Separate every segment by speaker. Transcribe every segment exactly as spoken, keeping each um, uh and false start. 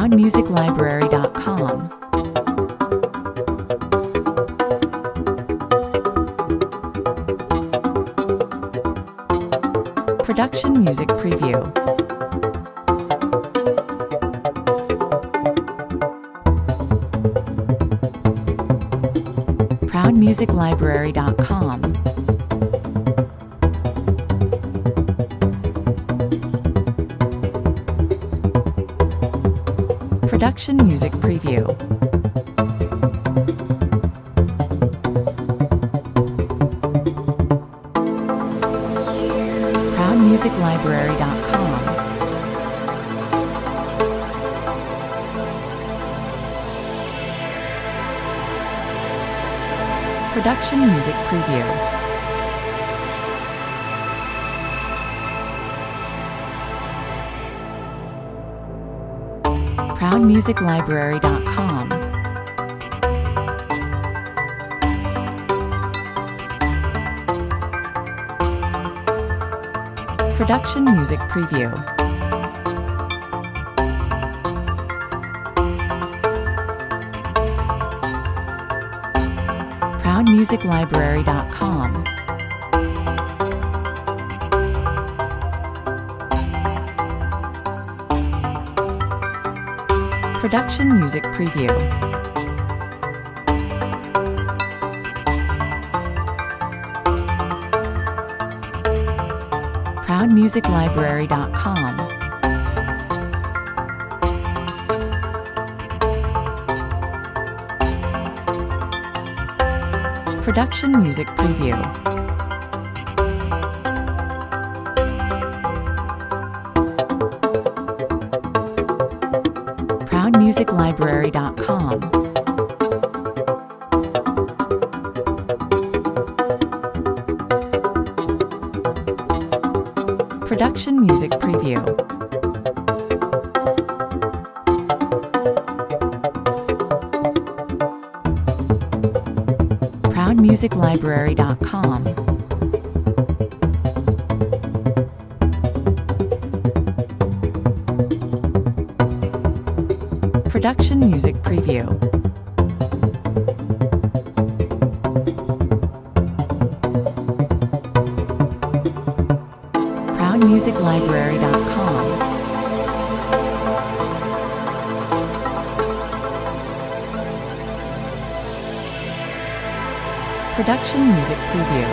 Speaker 1: proud music library dot com. Production Music Preview. proud music library dot com. Production Music Preview. proud music library dot com. Production Music Preview. proud music library dot com. Production Music Preview. proud music library dot com. Production Music Preview. proud music library dot com. Production Music Preview. proud music library dot com. Production Music Preview. proud music library dot com. Production Music Preview. proud music library dot com. Production Music Preview.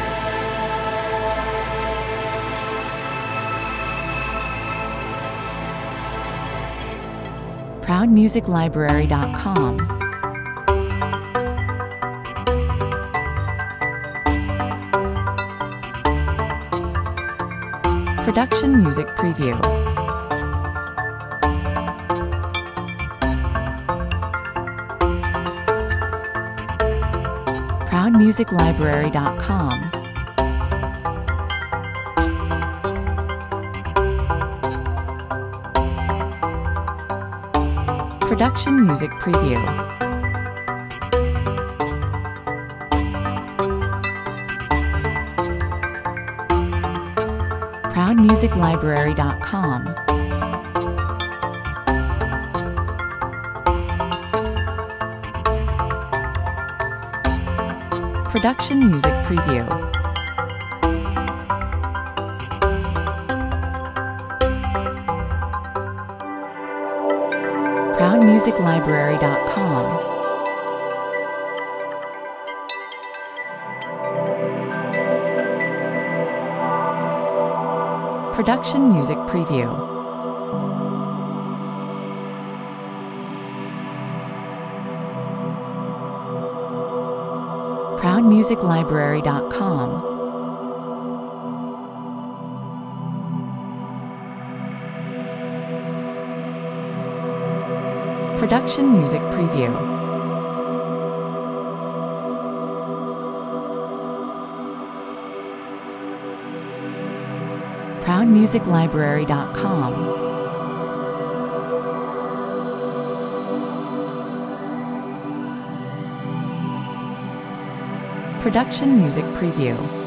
Speaker 1: proud music library dot com. Production Music Preview. proud music library dot com. Production Music Preview. proud music library dot com. Production Music Preview. proud music library dot com. Production Music Preview. proud music library dot com. Production Music Preview. proud music library dot com. Production Music Preview.